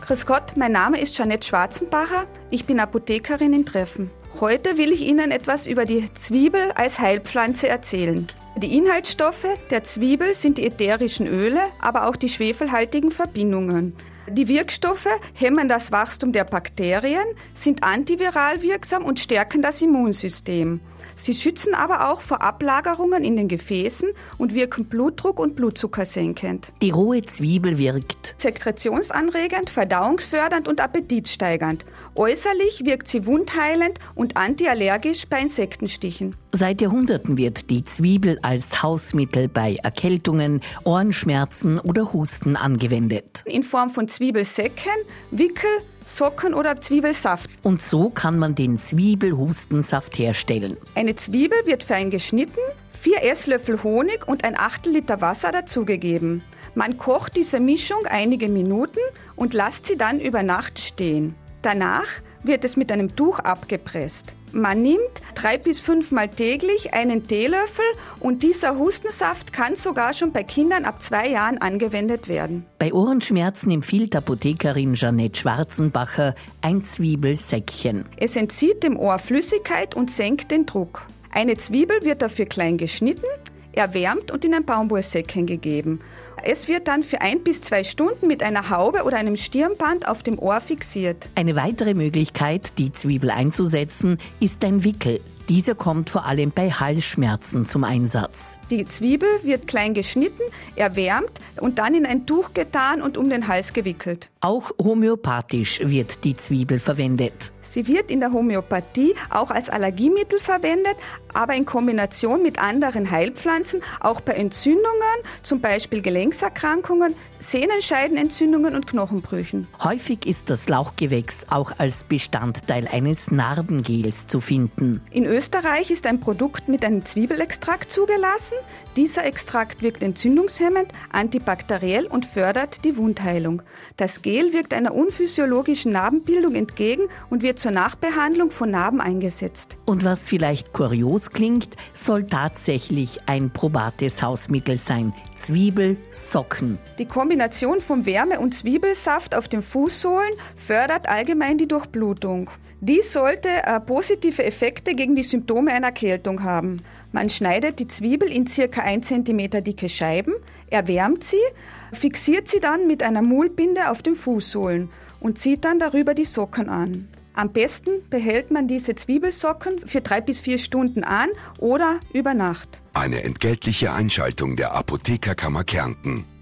Grüß Gott, mein Name ist Jeanette Schwarzenbacher. Ich bin Apothekerin in Treffen. Heute will ich Ihnen etwas über die Zwiebel als Heilpflanze erzählen. Die Inhaltsstoffe der Zwiebel sind die ätherischen Öle, aber auch die schwefelhaltigen Verbindungen. Die Wirkstoffe hemmen das Wachstum der Bakterien, sind antiviral wirksam und stärken das Immunsystem. Sie schützen aber auch vor Ablagerungen in den Gefäßen und wirken Blutdruck und Blutzucker senkend. Die rohe Zwiebel wirkt Sekretionsanregend, verdauungsfördernd und appetitsteigernd. Äußerlich wirkt sie wundheilend und antiallergisch bei Insektenstichen. Seit Jahrhunderten wird die Zwiebel als Hausmittel bei Erkältungen, Ohrenschmerzen oder Husten angewendet. In Form von Zwiebelsäcken, Wickel, Socken oder Zwiebelsaft. Und so kann man den Zwiebelhustensaft herstellen. Eine Zwiebel wird fein geschnitten, 4 Esslöffel Honig und ein Achtel Liter Wasser dazugegeben. Man kocht diese Mischung einige Minuten und lässt sie dann über Nacht stehen. Danach wird es mit einem Tuch abgepresst. Man nimmt 3 bis 5 Mal täglich einen Teelöffel und dieser Hustensaft kann sogar schon bei Kindern ab 2 Jahren angewendet werden. Bei Ohrenschmerzen empfiehlt Apothekerin Jeanette Schwarzenbacher ein Zwiebelsäckchen. Es entzieht dem Ohr Flüssigkeit und senkt den Druck. Eine Zwiebel wird dafür klein geschnitten, erwärmt und in ein Baumwollsäckchen gegeben. Es wird dann für 1 bis 2 Stunden mit einer Haube oder einem Stirnband auf dem Ohr fixiert. Eine weitere Möglichkeit, die Zwiebel einzusetzen, ist ein Wickel. Dieser kommt vor allem bei Halsschmerzen zum Einsatz. Die Zwiebel wird klein geschnitten, erwärmt und dann in ein Tuch getan und um den Hals gewickelt. Auch homöopathisch wird die Zwiebel verwendet. Sie wird in der Homöopathie auch als Allergiemittel verwendet, aber in Kombination mit anderen Heilpflanzen auch bei Entzündungen, zum Beispiel Gelenkserkrankungen, Sehnenscheidenentzündungen und Knochenbrüchen. Häufig ist das Lauchgewächs auch als Bestandteil eines Narbengels zu finden. In Österreich ist ein Produkt mit einem Zwiebelextrakt zugelassen. Dieser Extrakt wirkt entzündungshemmend, antibakteriell und fördert die Wundheilung. Das Gel wirkt einer unphysiologischen Narbenbildung entgegen und wird zur Nachbehandlung von Narben eingesetzt. Und was vielleicht kurios klingt, soll tatsächlich ein probates Hausmittel sein. Zwiebelsocken. Die Kombination von Wärme und Zwiebelsaft auf den Fußsohlen fördert allgemein die Durchblutung. Dies sollte positive Effekte gegen die Symptome einer Erkältung haben. Man schneidet die Zwiebel in ca. 1 cm dicke Scheiben, erwärmt sie, fixiert sie dann mit einer Mullbinde auf den Fußsohlen und zieht dann darüber die Socken an. Am besten behält man diese Zwiebelsocken für 3 bis 4 Stunden an oder über Nacht. Eine entgeltliche Einschaltung der Apothekerkammer Kärnten.